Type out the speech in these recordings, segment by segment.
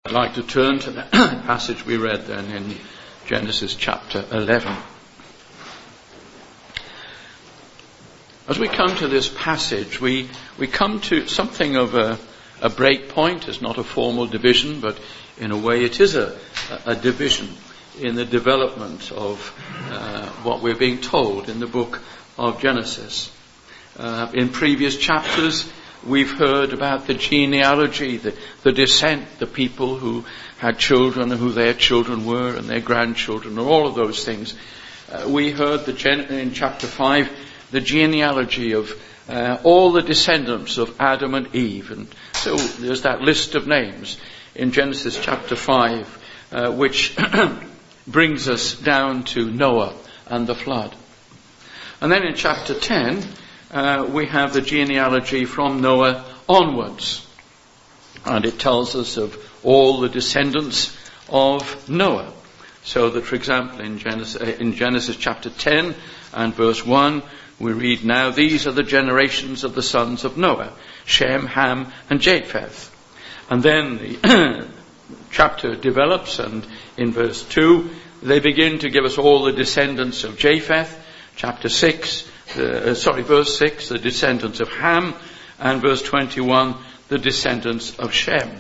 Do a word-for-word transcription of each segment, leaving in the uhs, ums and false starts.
I'd like to turn to the passage we read then in Genesis chapter eleven. As we come to this passage, we, we come to something of a, a break point. It's not a formal division, but in a way it is a, a division in the development of uh, what we're being told in the book of Genesis. Uh, in previous chapters, we've heard about the genealogy, the, the descent, the people who had children and who their children were and their grandchildren and all of those things. Uh, we heard the gen- in chapter five the genealogy of uh, all the descendants of Adam and Eve. And so there's that list of names in Genesis chapter five, uh, which brings us down to Noah and the flood. And then in chapter ten, Uh, we have the genealogy from Noah onwards. And it tells us of all the descendants of Noah. So that, for example, in Genesis, in Genesis chapter ten and verse one, we read, "Now these are the generations of the sons of Noah, Shem, Ham, and Japheth." And then the chapter develops, and in verse two, they begin to give us all the descendants of Japheth. Chapter six, Uh, sorry, verse six, the descendants of Ham, and verse twenty-one, the descendants of Shem.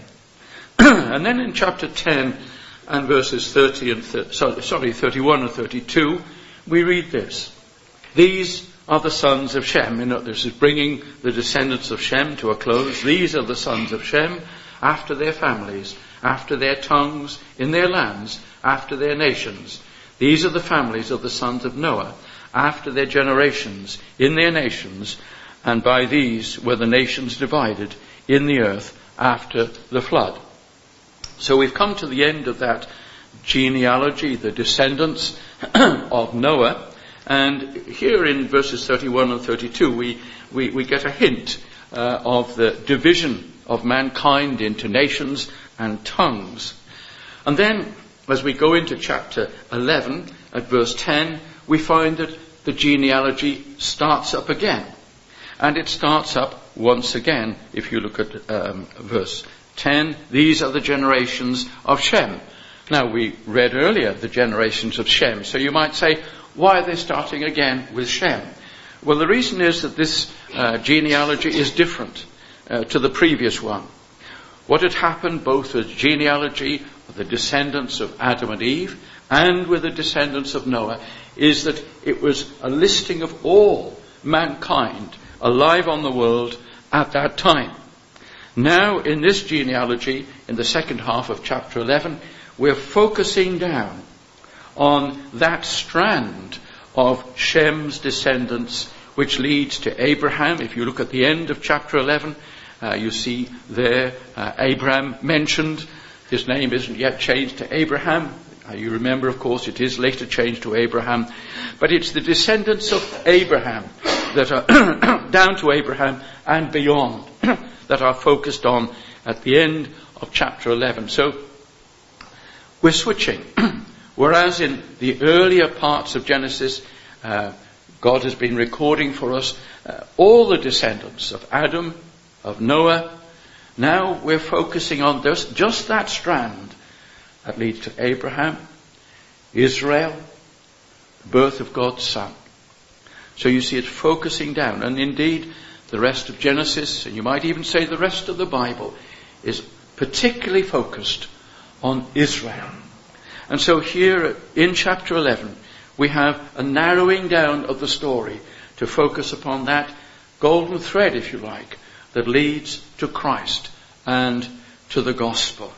And then in chapter ten and verses thirty and th- sorry, sorry, thirty-one and thirty-two, we read this: "These are the sons of Shem." You know, this is bringing the descendants of Shem to a close. "These are the sons of Shem, after their families, after their tongues, in their lands, after their nations. These are the families of the sons of Noah, after their generations, in their nations, and by these were the nations divided in the earth after the flood." So we've come to the end of that genealogy, the descendants of Noah, and here in verses thirty-one and thirty-two we, we, we get a hint uh, of the division of mankind into nations and tongues. And then, as we go into chapter eleven, at verse ten, we find that the genealogy starts up again. And it starts up once again. If you look at um, verse ten, "These are the generations of Shem." Now, we read earlier the generations of Shem. So you might say, why are they starting again with Shem? Well, the reason is that this uh, genealogy is different uh, to the previous one. What had happened both with the genealogy of the descendants of Adam and Eve and with the descendants of Noah is that it was a listing of all mankind alive on the world at that time. Now, in this genealogy, in the second half of chapter eleven, we're focusing down on that strand of Shem's descendants, which leads to Abraham. If you look at the end of chapter eleven, uh, you see there uh, Abraham mentioned. His name isn't yet changed to Abraham. You remember, of course, it is later changed to Abraham. But it's the descendants of Abraham that are down to Abraham and beyond that are focused on at the end of chapter eleven. So we're switching. Whereas in the earlier parts of Genesis, uh, God has been recording for us uh, all the descendants of Adam, of Noah. Now we're focusing on this, just that strand that leads to Abraham, Israel, the birth of God's Son. So you see it focusing down. And indeed, the rest of Genesis, and you might even say the rest of the Bible, is particularly focused on Israel. And so here in chapter eleven, we have a narrowing down of the story to focus upon that golden thread, if you like, that leads to Christ and to the gospel.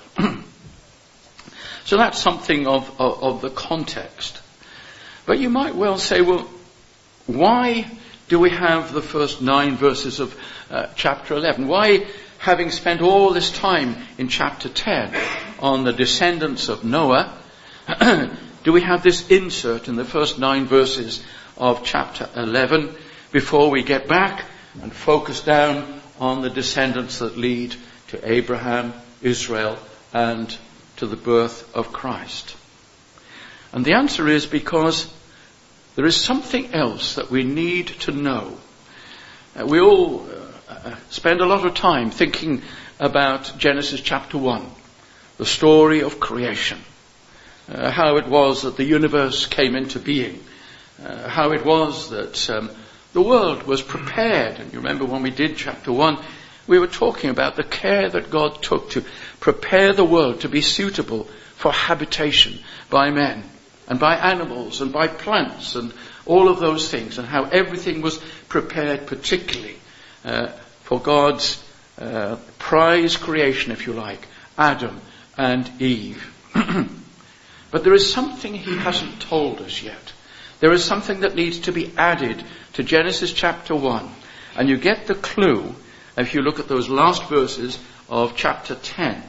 So that's something of, of, of the context. But you might well say, well, why do we have the first nine verses of uh, chapter eleven? Why, having spent all this time in chapter ten on the descendants of Noah, do we have this insert in the first nine verses of chapter eleven before we get back and focus down on the descendants that lead to Abraham, Israel, and to the birth of Christ? And the answer is because there is something else that we need to know. Uh, we all uh, spend a lot of time thinking about Genesis chapter one. the story of creation, uh, how it was that the universe came into being, uh, how it was that um, the world was prepared. And you remember when we did chapter one, we were talking about the care that God took to prepare the world to be suitable for habitation by men and by animals and by plants and all of those things, and how everything was prepared particularly uh, for God's uh, prize creation, if you like, Adam and Eve. But there is something he hasn't told us yet. There is something that needs to be added to Genesis chapter one. And you get the clue if you look at those last verses of chapter ten.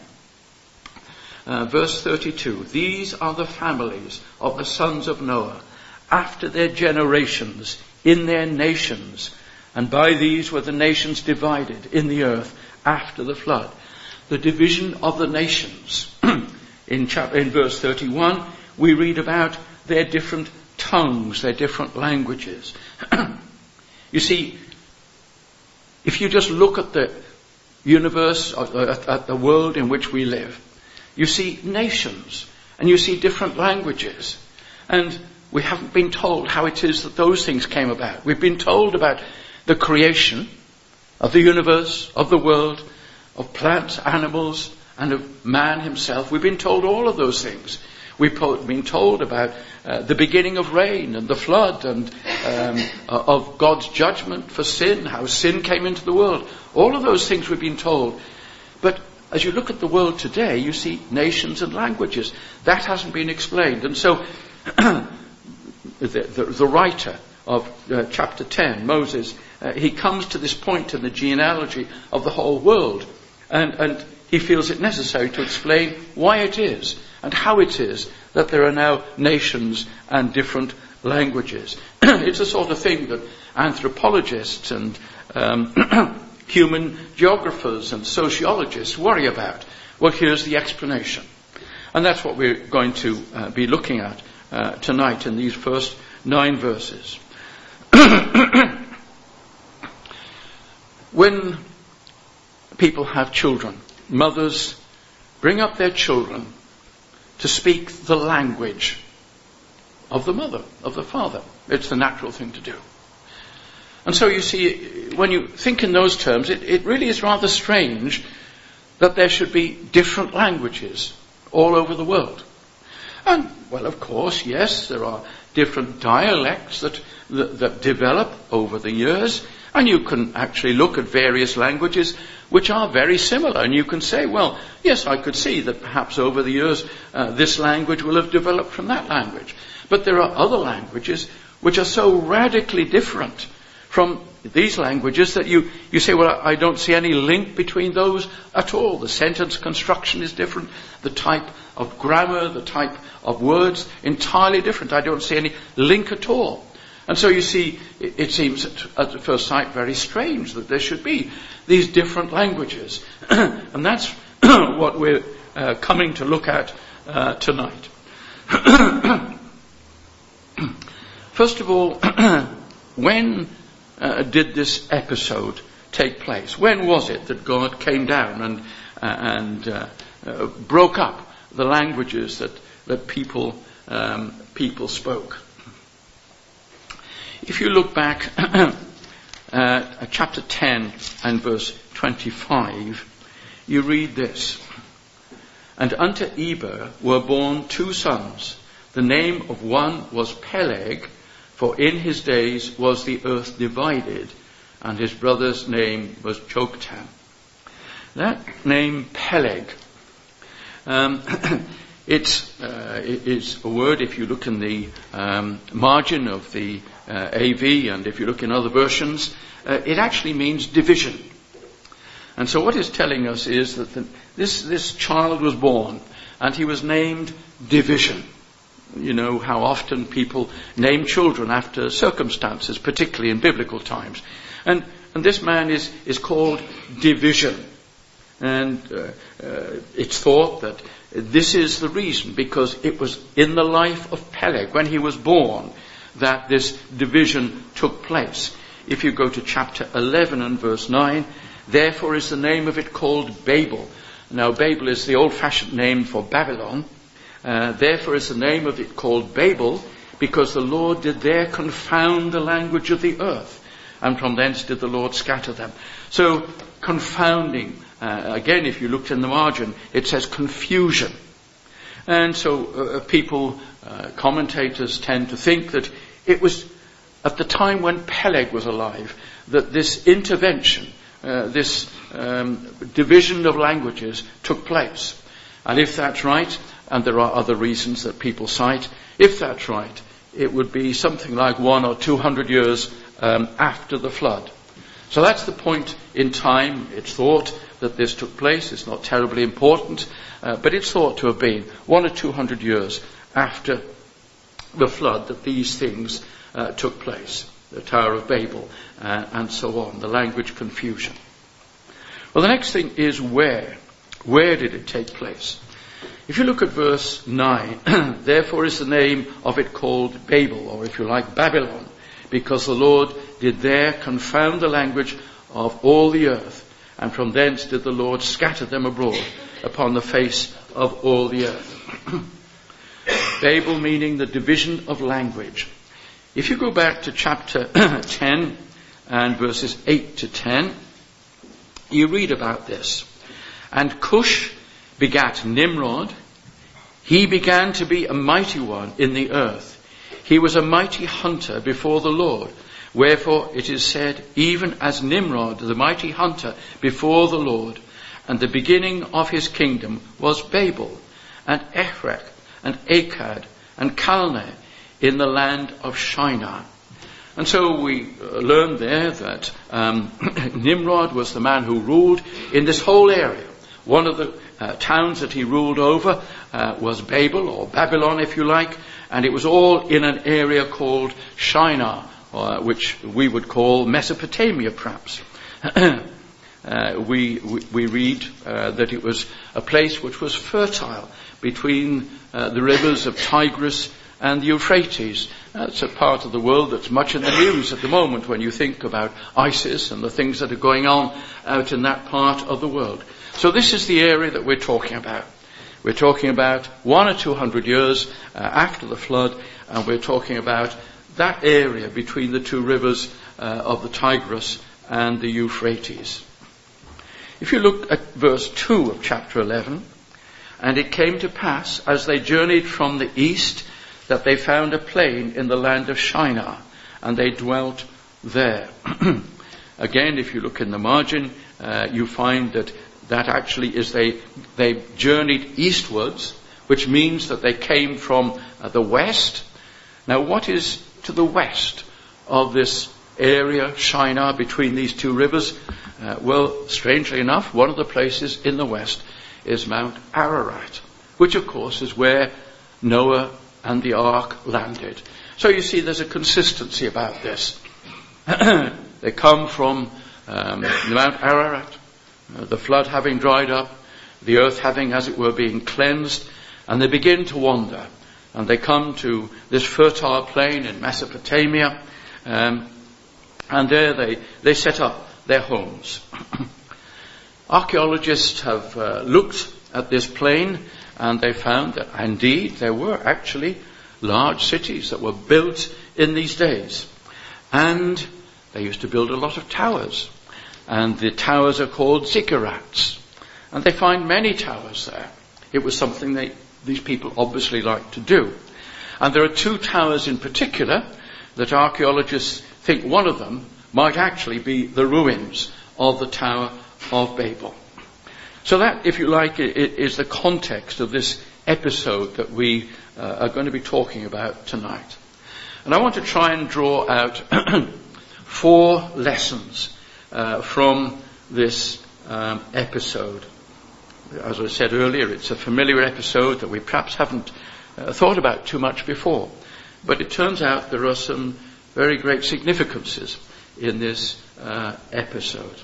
Uh, verse thirty-two. These are the families of the sons of Noah, after their generations, in their nations. And by these were the nations divided in the earth after the flood. The division of the nations. in, chapter, in verse thirty-one, we read about their different tongues, their different languages. You see, if you just look at the universe, at, at the world in which we live, you see nations and you see different languages. And we haven't been told how it is that those things came about. We've been told about the creation of the universe, of the world, of plants, animals, and of man himself. We've been told all of those things. We've been told about uh, the beginning of rain and the flood and um, uh, of God's judgment for sin, how sin came into the world. All of those things we've been told. But as you look at the world today, you see nations and languages. That hasn't been explained. And so the, the, the writer of uh, chapter ten, Moses, uh, he comes to this point in the genealogy of the whole world. And, and he feels it necessary to explain why it is and how it is that there are now nations and different languages. It's a sort of thing that anthropologists and um, human geographers and sociologists worry about. Well, here's the explanation. And that's what we're going to uh, be looking at uh, tonight in these first nine verses. When people have children, mothers bring up their children to speak the language of the mother, of the father. It's the natural thing to do. And so you see, when you think in those terms, it, it really is rather strange that there should be different languages all over the world. And, well, of course, yes, there are different dialects that, that, that develop over the years, and you can actually look at various languages which are very similar, and you can say, well, yes, I could see that perhaps over the years uh, this language will have developed from that language. But there are other languages which are so radically different from these languages that you, you say, well, I don't see any link between those at all. The sentence construction is different. The type of grammar, the type of words, entirely different. I don't see any link at all. And so you see, it, it seems at, at first sight very strange that there should be these different languages. And that's what we're uh, coming to look at uh, tonight. First of all, when uh, did this episode take place? When was it that God came down and uh, and uh, uh, broke up the languages that that people um, people spoke? If you look back uh, at chapter ten and verse twenty-five, you read this: "And unto Eber were born two sons. The name of one was Peleg, for in his days was the earth divided, and his brother's name was Joktan." That name Peleg, um, it's uh, it is a word. If you look in the um, margin of the uh, A V, and if you look in other versions, uh, it actually means division. And so what it's telling us is that the, this this child was born, and he was named Division. You know how often people name children after circumstances, particularly in biblical times. And and this man is, is called Division. And uh, uh, it's thought that this is the reason, because it was in the life of Peleg, when he was born, that this division took place. If you go to chapter eleven and verse nine, "Therefore is the name of it called Babel, Now, Babel is the old-fashioned name for Babylon. Uh, therefore is the name of it called Babel, because the Lord did there confound the language of the earth, and from thence did the Lord scatter them. So, confounding. Uh, again, if you looked in the margin, it says confusion. And so uh, people, uh, commentators tend to think that it was at the time when Peleg was alive that this intervention, uh, this um, division of languages took place. And if that's right, and there are other reasons that people cite, if that's right, it would be something like one or two hundred years um, after the flood. So that's the point in time. It's thought that this took place. It's not terribly important, uh, but it's thought to have been one or two hundred years after the flood that these things uh, took place. The Tower of Babel, uh, and so on, the language confusion. Well, the next thing is where. Where did it take place? If you look at verse nine, therefore is the name of it called Babel, or if you like, Babylon, because the Lord did there confound the language of all the earth, and from thence did the Lord scatter them abroad upon the face of all the earth. Babel meaning the division of language. If you go back to chapter ten and verses eight to ten, you read about this. And Cush begat Nimrod. He began to be a mighty one in the earth. He was a mighty hunter before the Lord. Wherefore it is said, even as Nimrod, the mighty hunter before the Lord, and the beginning of his kingdom was Babel, and Ephrech, and Akkad, and Calneh, in the land of Shinar. And so we uh, learn there that um, Nimrod was the man who ruled in this whole area. One of the uh, towns that he ruled over uh, was Babel, or Babylon if you like, and it was all in an area called Shinar, uh, which we would call Mesopotamia perhaps. uh, we, we, we read uh, that it was a place which was fertile between uh, the rivers of Tigris and the Euphrates. That's a part of the world that's much in the news at the moment when you think about ISIS and the things that are going on out in that part of the world. So this is the area that we're talking about. We're talking about one or two hundred years uh, after the flood, and we're talking about that area between the two rivers uh, of the Tigris and the Euphrates. If you look at verse two of chapter eleven, and it came to pass as they journeyed from the east that they found a plain in the land of Shinar, and they dwelt there. Again, if you look in the margin, uh, you find that that actually is they they journeyed eastwards, which means that they came from uh, the west. Now, what is to the west of this area, Shinar, between these two rivers? Uh, well, strangely enough, one of the places in the west is Mount Ararat, which of course is where Noah and the ark landed. So you see there's a consistency about this. They come from um, Mount Ararat, uh, the flood having dried up, the earth having, as it were, been cleansed, and they begin to wander. And they come to this fertile plain in Mesopotamia, um, and there they, they set up their homes. Archaeologists have uh, looked at this plain, and they found that indeed there were actually large cities that were built in these days. And they used to build a lot of towers. And the towers are called ziggurats. And they find many towers there. It was something they, these people obviously liked to do. And there are two towers in particular that archaeologists think one of them might actually be the ruins of the Tower of Babel. So that, if you like, is the context of this episode that we uh, are going to be talking about tonight. And I want to try and draw out four lessons uh, from this um, episode. As I said earlier, it's a familiar episode that we perhaps haven't uh, thought about too much before. But it turns out there are some very great significances in this uh, episode.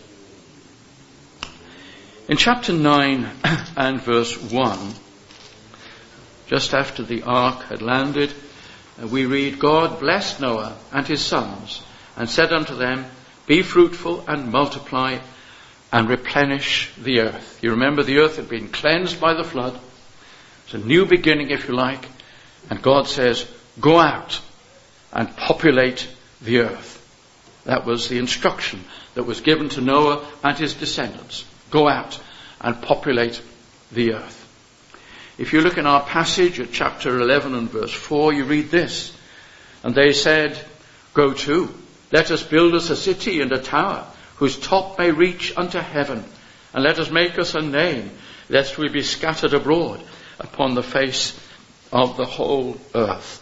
In chapter nine and verse one, just after the ark had landed, we read, God blessed Noah and his sons, and said unto them, Be fruitful and multiply, and replenish the earth. You remember the earth had been cleansed by the flood. It's a new beginning, if you like. And God says, go out and populate the earth. That was the instruction that was given to Noah and his descendants. Go out and populate the earth. If you look in our passage at chapter eleven and verse four, you read this. And they said, go to, let us build us a city and a tower, whose top may reach unto heaven. And let us make us a name, lest we be scattered abroad upon the face of the whole earth.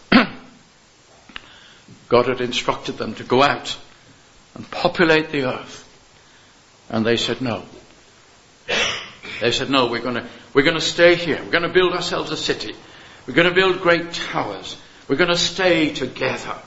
God had instructed them to go out and populate the earth. And they said no. They said no, we're going to we're going to stay here. We're going to build ourselves a city. We're going to build great towers. We're going to stay together.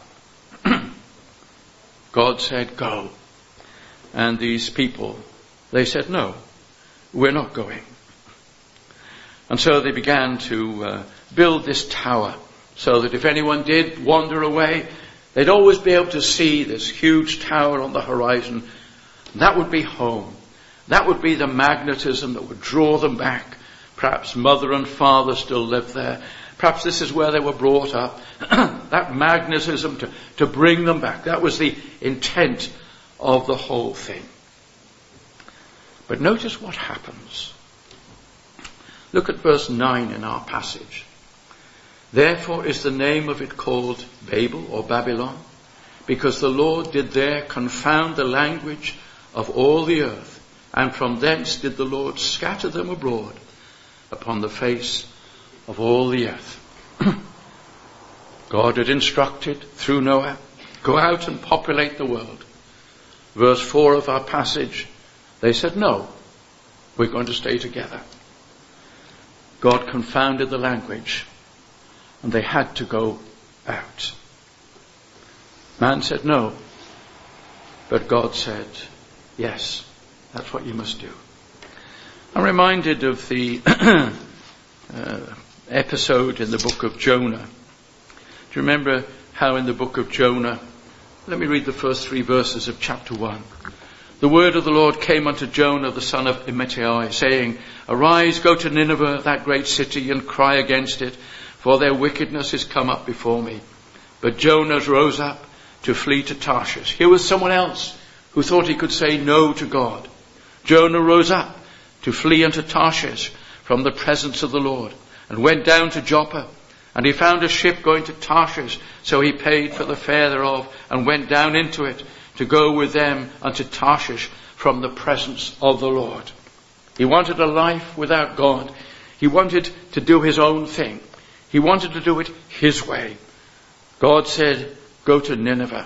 God said go. And these people, they said no, we're not going. And so they began to uh, build this tower so that if anyone did wander away, they'd always be able to see this huge tower on the horizon. That would be home. That would be the magnetism that would draw them back. Perhaps mother and father still lived there. Perhaps this is where they were brought up. That magnetism to, to bring them back. That was the intent of the whole thing. But notice what happens. Look at verse nine in our passage. Therefore is the name of it called Babel or Babylon, because the Lord did there confound the language of all the earth, and from thence did the Lord scatter them abroad upon the face of all the earth. God had instructed through Noah, go out and populate the world. Verse four of our passage, they said, no, we're going to stay together. God confounded the language, and they had to go out. Man said no, but God said, yes, that's what you must do. I'm reminded of the uh, episode in the book of Jonah. Do you remember how in the book of Jonah, let me read the first three verses of chapter one. The word of the Lord came unto Jonah, the son of Amittai, saying, arise, go to Nineveh, that great city, and cry against it, for their wickedness is come up before me. But Jonah rose up to flee to Tarshish. Here was someone else who thought he could say no to God. Jonah rose up to flee unto Tarshish from the presence of the Lord, and went down to Joppa. And he found a ship going to Tarshish, so he paid for the fare thereof, and went down into it to go with them unto Tarshish from the presence of the Lord. He wanted a life without God. He wanted to do his own thing. He wanted to do it his way. God said, go to Nineveh.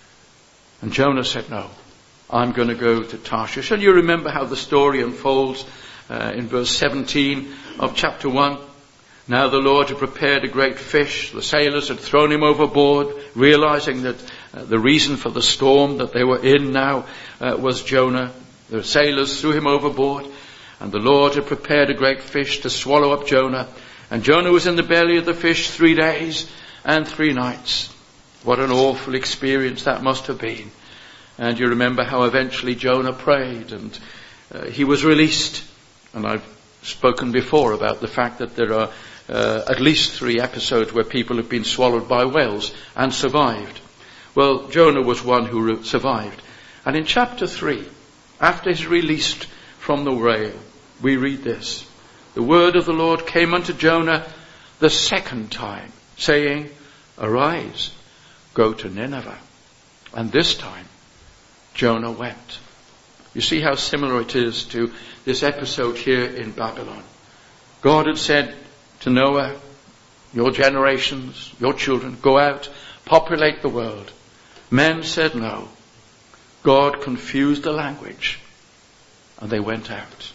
And Jonah said, no, I'm going to go to Tarshish. And you remember how the story unfolds uh, in verse seventeen of chapter one. Now the Lord had prepared a great fish. The sailors had thrown him overboard, realizing that uh, the reason for the storm that they were in now uh, was Jonah. The sailors threw him overboard, and the Lord had prepared a great fish to swallow up Jonah. And Jonah was in the belly of the fish three days and three nights. What an awful experience that must have been. And you remember how eventually Jonah prayed, and uh, he was released. And I've spoken before about the fact that there are uh, at least three episodes where people have been swallowed by whales and survived. Well, Jonah was one who survived. And in chapter three, after he's released from the whale, we read this. The word of the Lord came unto Jonah the second time, saying, arise, go to Nineveh. And this time, Jonah went. You see how similar it is to this episode here in Babylon. God had said to Noah, your generations, your children, go out, populate the world. Men said no. God confused the language, and they went out.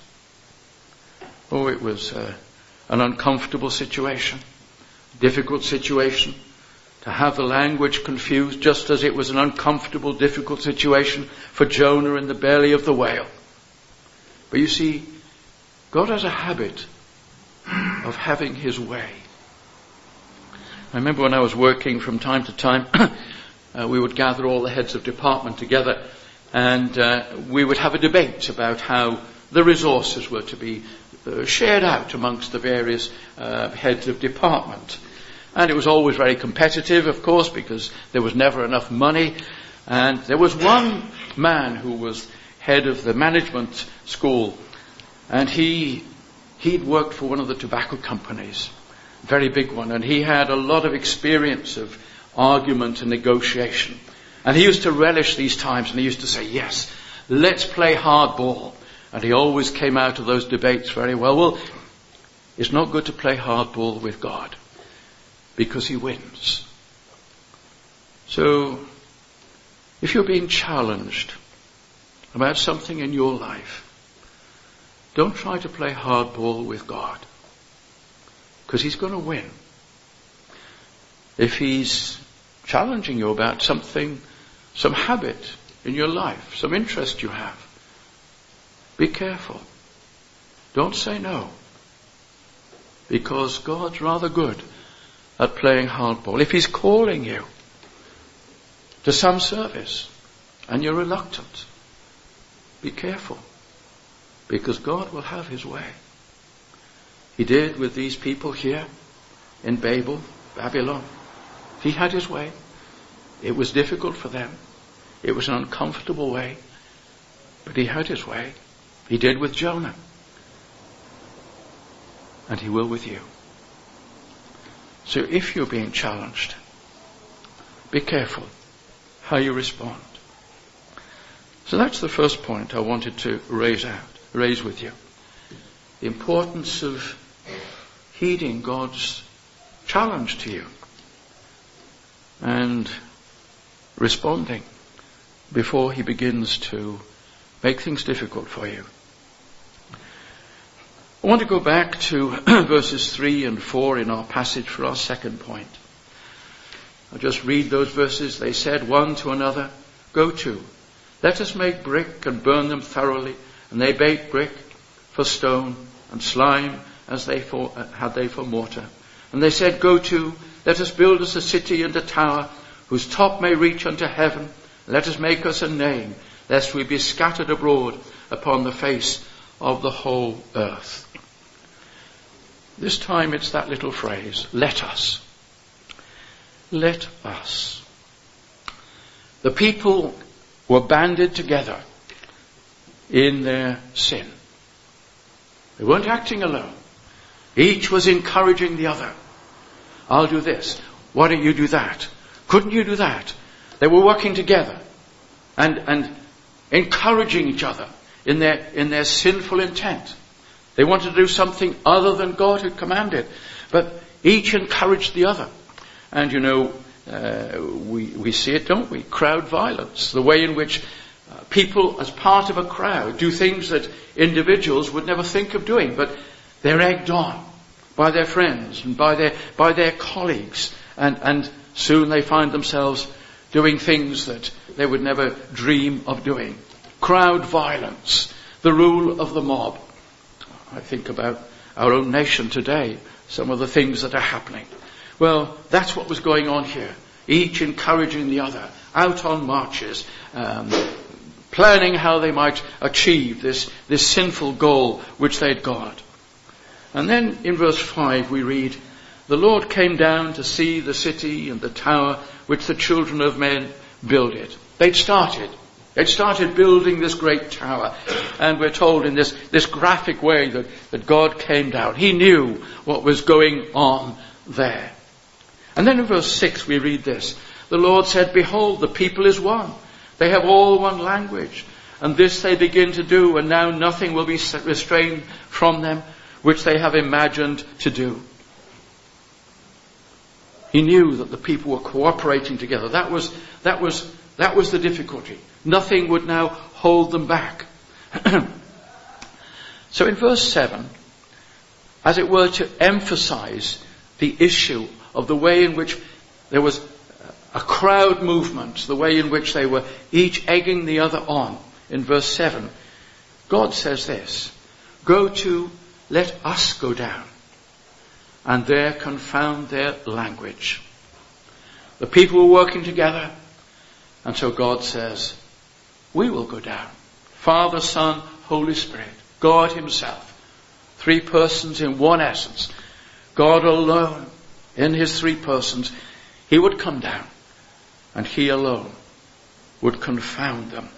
Oh, it was uh, an uncomfortable situation, difficult situation, to have the language confused, just as it was an uncomfortable, difficult situation for Jonah in the belly of the whale. But you see, God has a habit of having his way. I remember when I was working from time to time, uh, we would gather all the heads of department together And uh, we would have a debate about how the resources were to be uh, shared out amongst the various uh, heads of department. And it was always very competitive, of course, because there was never enough money. And there was one man who was head of the management school, and he he'd worked for one of the tobacco companies, very big one, and he had a lot of experience of argument and negotiation. And he used to relish these times, and he used to say, yes, let's play hardball. And he always came out of those debates very well. Well, it's not good to play hardball with God, because he wins. So, if you're being challenged about something in your life, don't try to play hardball with God, because he's going to win. If he's challenging you about something, some habit in your life, some interest you have, be careful. Don't say no, because God's rather good at playing hardball. If he's calling you to some service and you're reluctant, be careful, because God will have his way. He did with these people here in Babel, Babylon. He had his way. It was difficult for them. It was an uncomfortable way, but he had his way. He did with Jonah, and he will with you. So if you're being challenged, be careful how you respond. So that's the first point I wanted to raise out, raise with you. The importance of heeding God's challenge to you and responding before he begins to make things difficult for you. I want to go back to verses three and four in our passage for our second point. I'll just read those verses. They said one to another, go to, let us make brick and burn them thoroughly. And they baked brick for stone and slime as they for, uh, had they for mortar. And they said, go to, let us build us a city and a tower whose top may reach unto heaven. Let us make us a name, lest we be scattered abroad upon the face of the whole earth. This time it's that little phrase, let us. Let us. The people were banded together in their sin. They weren't acting alone. Each was encouraging the other. I'll do this. Why don't you do that? Couldn't you do that? They were working together and, and encouraging each other in their, in their sinful intent. They wanted to do something other than God had commanded, but each encouraged the other. And you know, uh, we, we see it, don't we? Crowd violence, the way in which uh, people as part of a crowd do things that individuals would never think of doing, but they're egged on by their friends and by their, by their colleagues, and, and soon they find themselves doing things that they would never dream of doing. Crowd violence, the rule of the mob. I think about our own nation today, some of the things that are happening. Well, that's what was going on here. Each encouraging the other, out on marches, um, planning how they might achieve this, this sinful goal which they'd got. And then in verse five we read, the Lord came down to see the city and the tower which the children of men builded. They'd started. They'd started building this great tower. And we're told in this, this graphic way that, that God came down. He knew what was going on there. And then in verse six we read this. The Lord said, behold, the people is one. They have all one language. And this they begin to do, and now nothing will be restrained from them, which they have imagined to do. He knew that the people were cooperating together. That was, that was, that was the difficulty. Nothing would now hold them back. So in verse seven, as it were to emphasize the issue of the way in which there was a crowd movement, the way in which they were each egging the other on, in verse seven, God says this, go to, let us go down, and there confound their language. The people were working together, and so God says, we will go down. Father, Son, Holy Spirit, God himself. Three persons in one essence. God alone in his three persons. He would come down and he alone would confound them.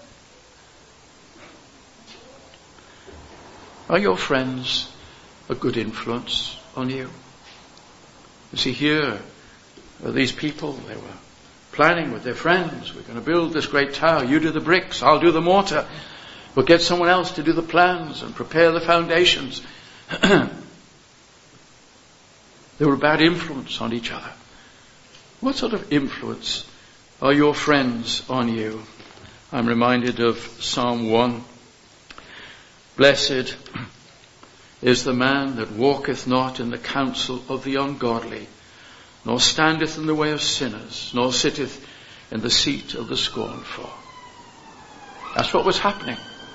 Are your friends a good influence on you? You see, here are these people, they were planning with their friends. We're going to build this great tower. You do the bricks, I'll do the mortar. We'll get someone else to do the plans and prepare the foundations. They were a bad influence on each other. What sort of influence are your friends on you? I'm reminded of Psalm one. Blessed is the man that walketh not in the counsel of the ungodly, nor standeth in the way of sinners, nor sitteth in the seat of the scornful. That's what was happening.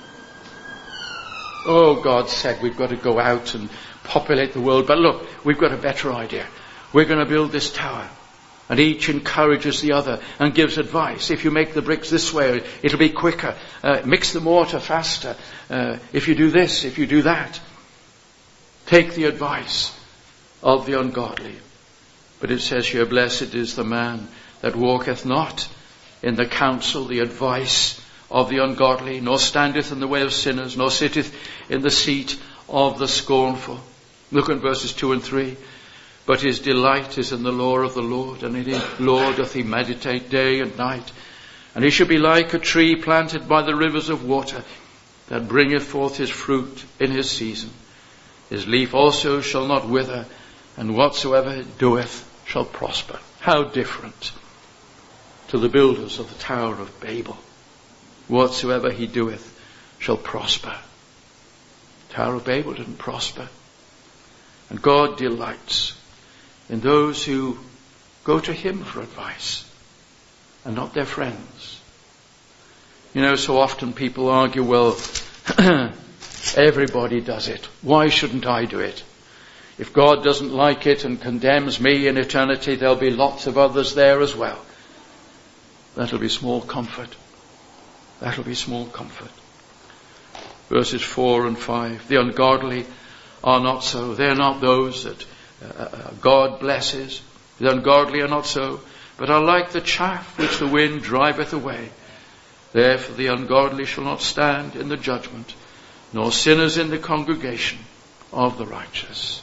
Oh, God said we've got to go out and populate the world. But look, we've got a better idea. We're going to build this tower. And each encourages the other and gives advice. If you make the bricks this way, it'll be quicker. Uh, mix the mortar faster. Uh, if you do this, if you do that. Take the advice of the ungodly. But it says here, blessed is the man that walketh not in the counsel, the advice of the ungodly, nor standeth in the way of sinners, nor sitteth in the seat of the scornful. Look at verses two and three. But his delight is in the law of the Lord, and in his law doth he meditate day and night. And he shall be like a tree planted by the rivers of water, that bringeth forth his fruit in his season. His leaf also shall not wither, and whatsoever he doeth shall prosper. How different to the builders of the Tower of Babel. Whatsoever he doeth shall prosper. Tower of Babel didn't prosper. And God delights in those who go to him for advice and not their friends. You know, so often people argue, well, everybody does it. Why shouldn't I do it? If God doesn't like it and condemns me in eternity, there'll be lots of others there as well. That'll be small comfort. That'll be small comfort. Verses four and five. The ungodly are not so. They're not those that uh, God blesses. The ungodly are not so, but are like the chaff which the wind driveth away. Therefore the ungodly shall not stand in the judgment, nor sinners in the congregation of the righteous.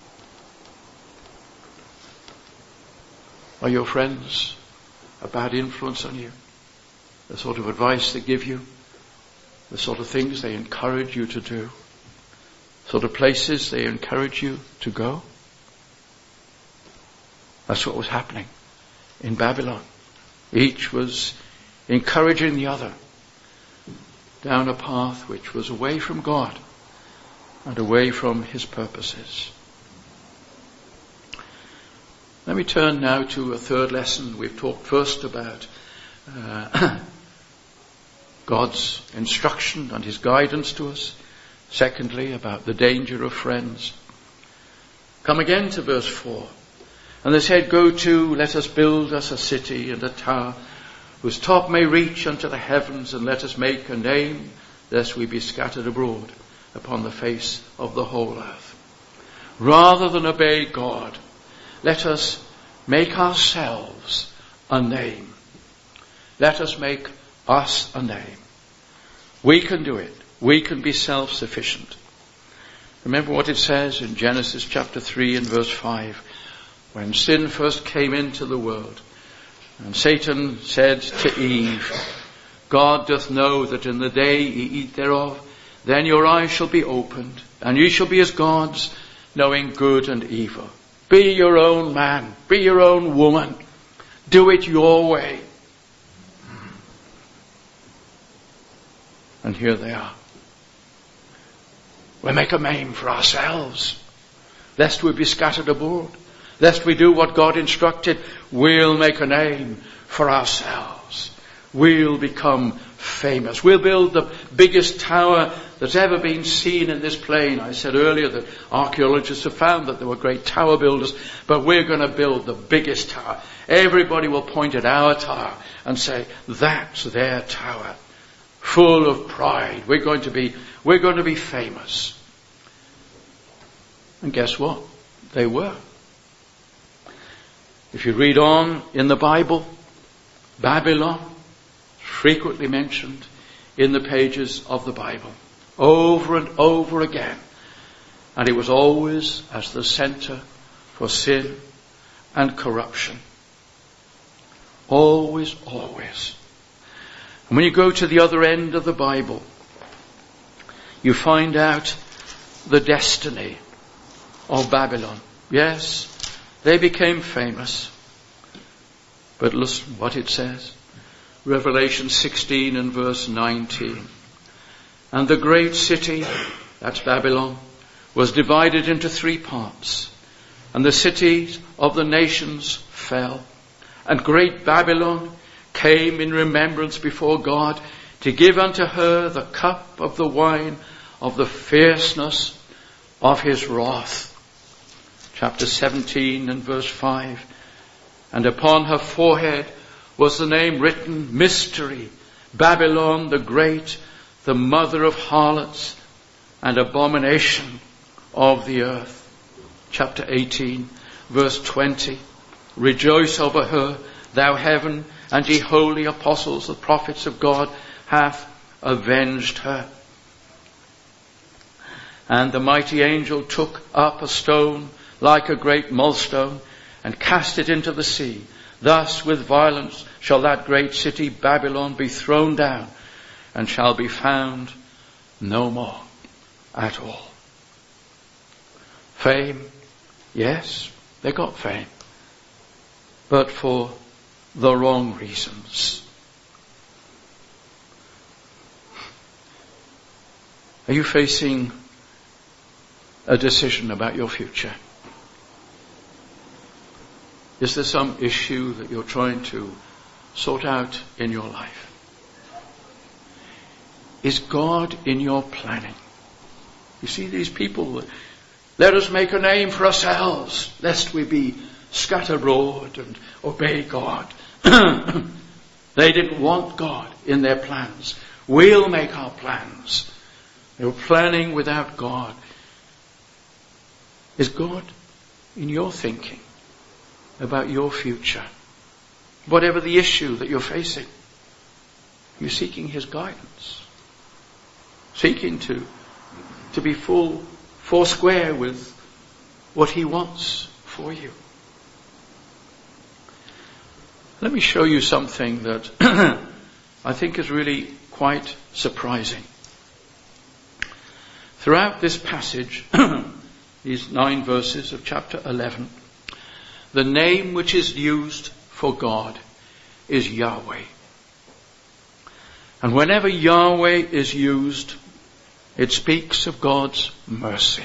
Are your friends a bad influence on you? The sort of advice they give you, the sort of things they encourage you to do, sort of places they encourage you to go? That's what was happening in Babylon. Each was encouraging the other down a path which was away from God and away from his purposes. Let me turn now to a third lesson. We've talked first about uh, God's instruction and his guidance to us. Secondly, about the danger of friends. Come again to verse four. And they said, go to, let us build us a city and a tower, whose top may reach unto the heavens, and let us make a name, lest we be scattered abroad upon the face of the whole earth. Rather than obey God, let us make ourselves a name. Let us make us a name. We can do it. We can be self-sufficient. Remember what it says in Genesis chapter three and verse five. When sin first came into the world, and Satan said to Eve, God doth know that in the day ye eat thereof, then your eyes shall be opened, and ye shall be as gods, knowing good and evil. Be your own man, be your own woman. Do it your way. And here they are. We make a name for ourselves, lest we be scattered abroad. Lest we do what God instructed, we'll make a name for ourselves. We'll become famous. We'll build the biggest tower that's ever been seen in this plain. I said earlier that archaeologists have found that there were great tower builders, but we're going to build the biggest tower. Everybody will point at our tower and say, that's their tower. full of pride. We're going to be, we're going to be famous. And guess what? They were. If you read on in the Bible, Babylon frequently mentioned in the pages of the Bible, over and over again. And it was always as the center for sin and corruption. Always, always. And when you go to the other end of the Bible, you find out the destiny of Babylon. Yes, they became famous. But listen what it says. Revelation sixteen and verse nineteen. And the great city, that's Babylon, was divided into three parts. And the cities of the nations fell. And great Babylon came in remembrance before God to give unto her the cup of the wine of the fierceness of his wrath. Chapter seventeen and verse five. And upon her forehead was the name written, Mystery, Babylon the Great, the mother of harlots and abomination of the earth. Chapter eighteen, verse twenty. Rejoice over her, thou heaven, and ye holy apostles, the prophets of God, hath avenged her. And the mighty angel took up a stone like a great millstone, and cast it into the sea. Thus with violence shall that great city Babylon be thrown down, and shall be found no more at all. Fame, yes, they got fame, but for the wrong reasons. Are you facing a decision about your future? Is there some issue that you're trying to sort out in your life? Is God in your planning? You see these people, let us make a name for ourselves, lest we be scattered abroad and obey God. They didn't want God in their plans. We'll make our plans. They were planning without God. Is God in your thinking about your future? Whatever the issue that you're facing, you're seeking his guidance. Seeking to, to be full, four square with what he wants for you. Let me show you something that I think is really quite surprising. Throughout this passage, these nine verses of chapter eleven, the name which is used for God is Yahweh. And whenever Yahweh is used, it speaks of God's mercy.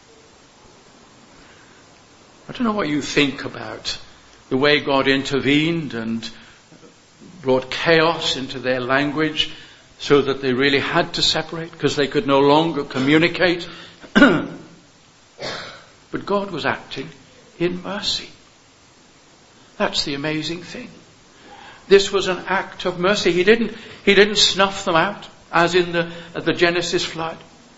I don't know what you think about the way God intervened and brought chaos into their language so that they really had to separate because they could no longer communicate. But God was acting in mercy. That's the amazing thing. This was an act of mercy. He didn't, he didn't snuff them out as in the, the Genesis flood.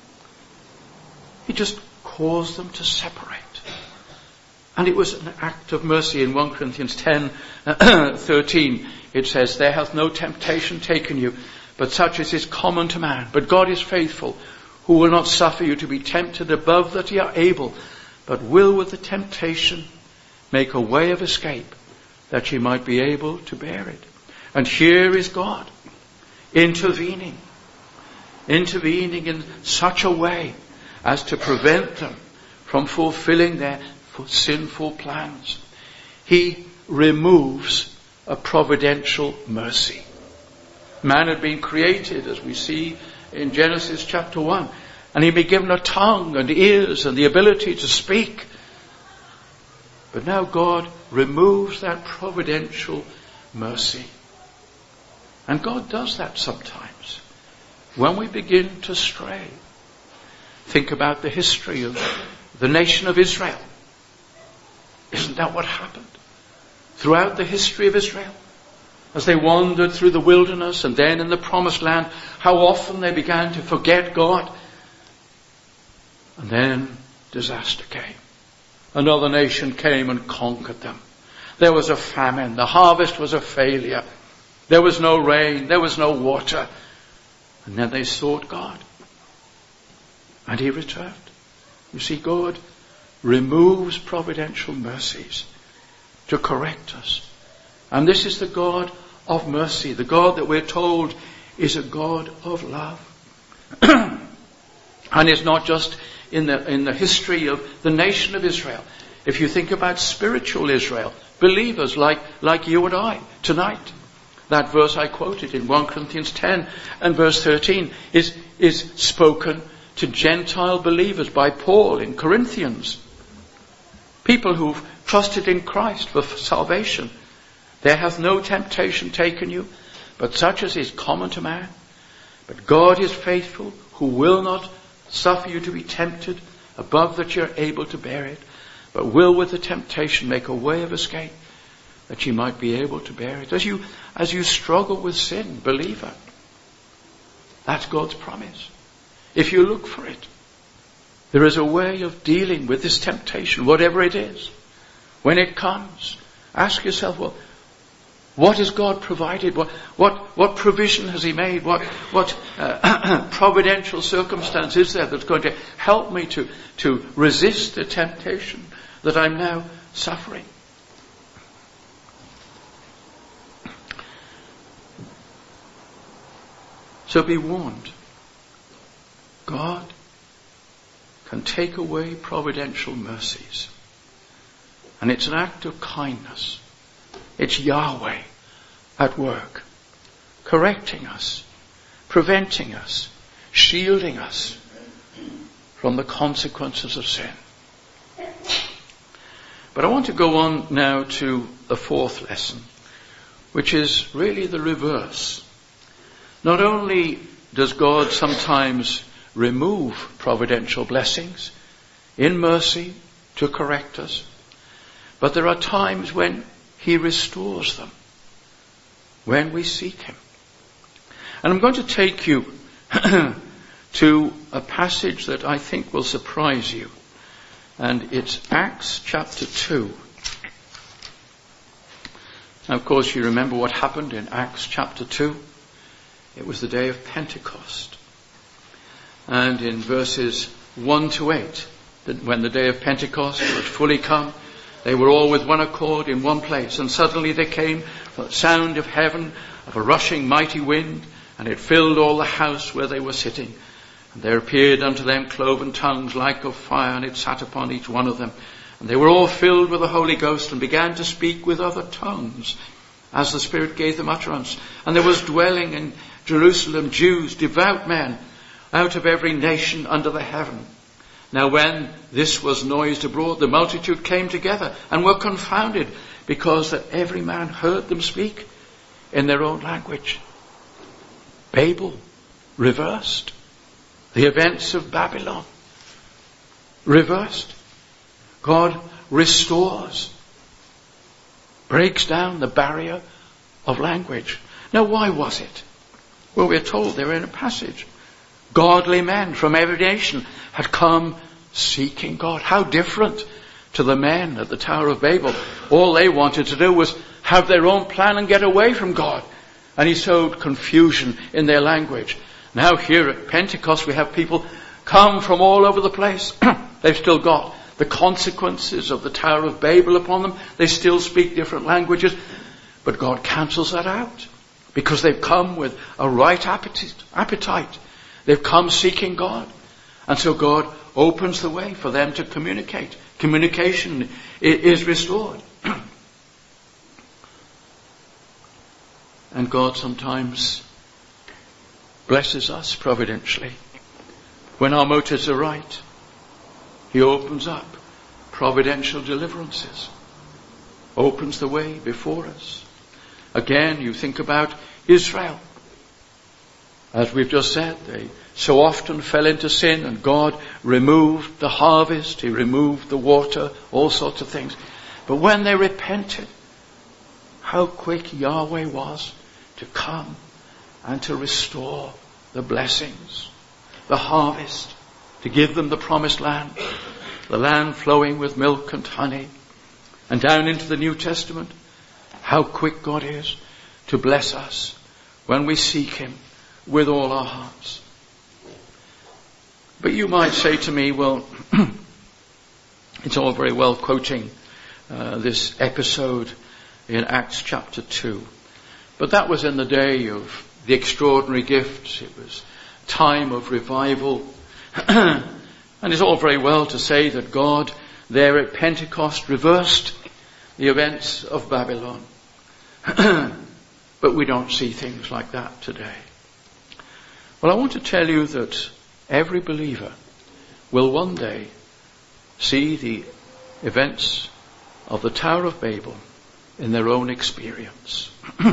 He just caused them to separate. And it was an act of mercy. In First Corinthians ten, thirteen, it says, there hath no temptation taken you, but such as is common to man. But God is faithful, who will not suffer you to be tempted above that ye are able, but will with the temptation make a way of escape, that ye might be able to bear it. And here is God intervening, intervening in such a way as to prevent them from fulfilling their sinful plans. He removes a providential mercy. Man had been created, as we see in Genesis chapter one, and he'd been given a tongue and ears and the ability to speak. But now God removes that providential mercy. And God does that sometimes when we begin to stray. Think about the history of the nation of Israel. Isn't that what happened throughout the history of Israel? As they wandered through the wilderness and then in the promised land, how often they began to forget God. And then disaster came. Another nation came and conquered them. There was a famine. The harvest was a failure. There was no rain. There was no water. And then they sought God. And he returned. You see, God removes providential mercies to correct us. And this is the God of mercy, the God that we're told is a God of love. And it's not just in the, in the history of the nation of Israel. If you think about spiritual Israel, believers like, like you and I tonight, that verse I quoted in First Corinthians ten and verse thirteen is, is spoken to Gentile believers by Paul in Corinthians. People who've trusted in Christ for salvation. There hath no temptation taken you, but such as is common to man. But God is faithful, who will not suffer you to be tempted above that you're able to bear it, but will with the temptation make a way of escape, that you might be able to bear it. As you, as you struggle with sin, believer, that's God's promise. If you look for it, there is a way of dealing with this temptation, whatever it is. When it comes, ask yourself, well, what has God provided? What, what, what provision has he made? What, what uh, providential circumstance is there that's going to help me to, to resist the temptation that I'm now suffering? So be warned. God can take away providential mercies. And it's an act of kindness. It's Yahweh at work, correcting us, preventing us, shielding us from the consequences of sin. But I want to go on now to the fourth lesson, which is really the reverse. Not only does God sometimes remove providential blessings in mercy to correct us, but there are times when he restores them, when we seek him. And I'm going to take you to a passage that I think will surprise you. And it's Acts chapter two. Now, of course, you remember what happened in Acts chapter two. It was the day of Pentecost. And in verses one to eight, when the day of Pentecost was fully come, they were all with one accord in one place. And suddenly there came the sound of heaven, of a rushing mighty wind, and it filled all the house where they were sitting. And there appeared unto them cloven tongues like of fire, and it sat upon each one of them. And they were all filled with the Holy Ghost, and began to speak with other tongues, as the Spirit gave them utterance. And there was dwelling in Jerusalem Jews, devout men, out of every nation under the heaven. Now when this was noised abroad, the multitude came together and were confounded, because that every man heard them speak in their own language. Babel reversed. The events of Babylon reversed. God restores, breaks down the barrier of language. Now why was it? Well, we're told there in a passage. Godly men from every nation had come seeking God. How different to the men at the Tower of Babel. All they wanted to do was have their own plan and get away from God. And he sowed confusion in their language. Now here at Pentecost we have people come from all over the place. They've still got the consequences of the Tower of Babel upon them. They still speak different languages. But God cancels that out, because they've come with a right appetite. They've come seeking God. And so God opens the way for them to communicate. Communication is restored. And God sometimes blesses us providentially. When our motives are right, he opens up providential deliverances. Opens the way before us. Again, you think about Israel. As we've just said, they so often fell into sin, and God removed the harvest, he removed the water, all sorts of things. But when they repented, how quick Yahweh was to come and to restore the blessings, the harvest, to give them the promised land, the land flowing with milk and honey. And down into the New Testament, how quick God is to bless us when we seek him with all our hearts. But you might say to me, well, it's all very well quoting uh, this episode in Acts chapter two. But that was in the day of the extraordinary gifts. It was time of revival. And it's all very well to say that God there at Pentecost reversed the events of Babylon. But we don't see things like that today. Well, I want to tell you that every believer will one day see the events of the Tower of Babel in their own experience.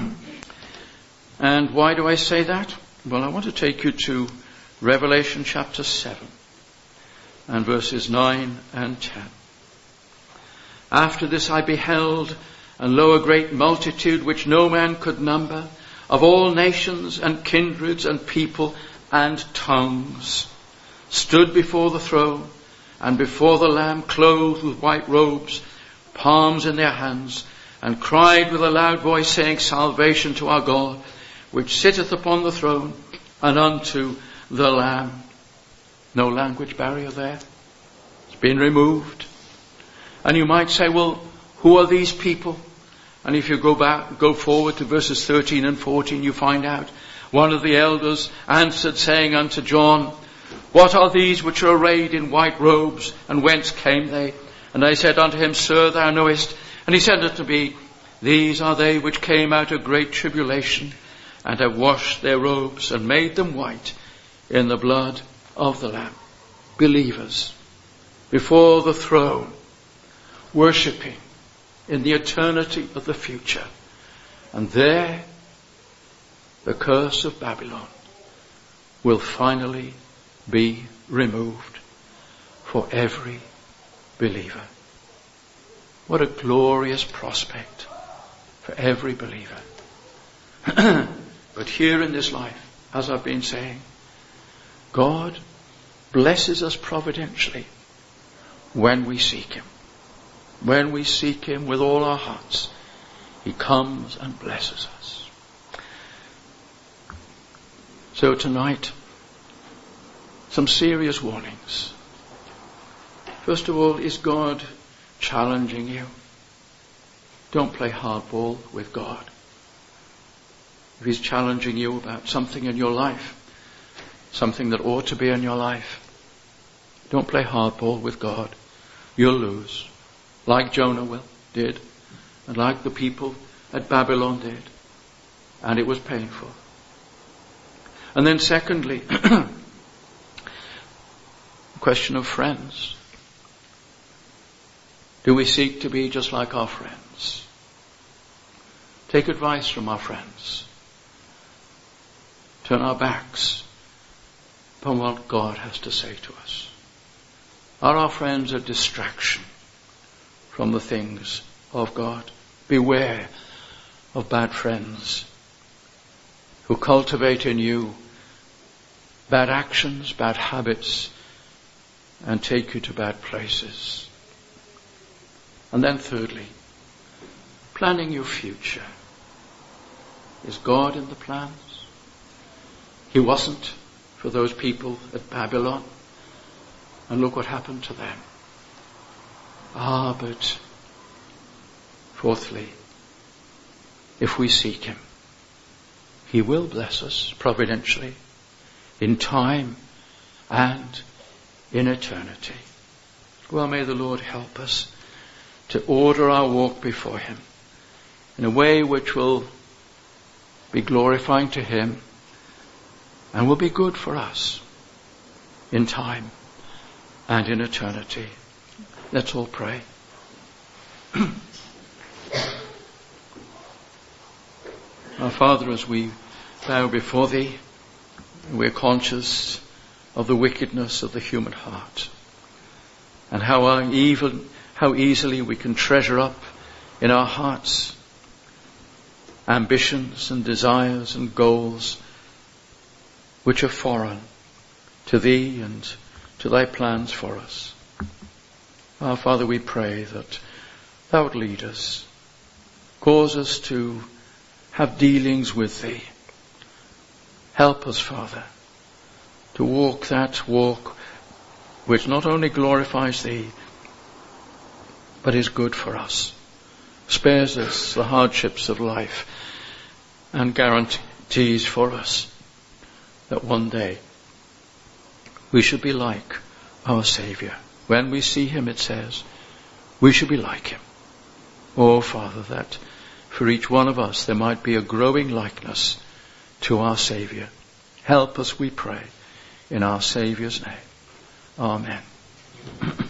And why do I say that? Well, I want to take you to Revelation chapter seven and verses nine and ten. After this I beheld, and lo, a great multitude which no man could number, of all nations and kindreds and people and tongues, stood before the throne and before the Lamb, clothed with white robes, palms in their hands, and cried with a loud voice, saying, Salvation to our God, which sitteth upon the throne, and unto the Lamb. No language barrier there. It's been removed. And you might say, well, who are these people? And if you go back, go forward to verses thirteen and fourteen, you find out. One of the elders answered, saying unto John, What are these which are arrayed in white robes, and whence came they? And I said unto him, Sir, thou knowest. And he said unto me, These are they which came out of great tribulation, and have washed their robes, and made them white in the blood of the Lamb. Believers before the throne, worshipping in the eternity of the future. And there, the curse of Babylon will finally be removed for every believer. What a glorious prospect for every believer. But here in this life, as I've been saying, God blesses us providentially when we seek him. When we seek him with all our hearts, he comes and blesses us. So tonight, some serious warnings. First of all, is God challenging you? Don't play hardball with God. If he's challenging you about something in your life, something that ought to be in your life, don't play hardball with God. You'll lose. Like Jonah will, did, and like the people at Babylon did. And it was painful. And then secondly, the question of friends. Do we seek to be just like our friends? Take advice from our friends. Turn our backs upon what God has to say to us. Are our friends a distraction from the things of God? Beware of bad friends who cultivate in you bad actions, bad habits, and take you to bad places. And then thirdly, planning your future. Is God in the plans? He wasn't for those people at Babylon. And look what happened to them. Ah, but fourthly, if we seek him, he will bless us providentially in time and in eternity. Well, may the Lord help us to order our walk before him in a way which will be glorifying to him and will be good for us in time and in eternity. Let's all pray. Our Father, as we bow before thee, we're conscious of the wickedness of the human heart and how our evil, how easily we can treasure up in our hearts ambitions and desires and goals which are foreign to thee and to thy plans for us. Our Father, we pray that thou would lead us, cause us to have dealings with thee. Help us, Father, to walk that walk which not only glorifies thee, but is good for us, spares us the hardships of life, and guarantees for us that one day we should be like our Saviour. When we see him, it says, we should be like him. Oh, Father, that for each one of us there might be a growing likeness to our Saviour. Help us, we pray, in our Saviour's name. Amen.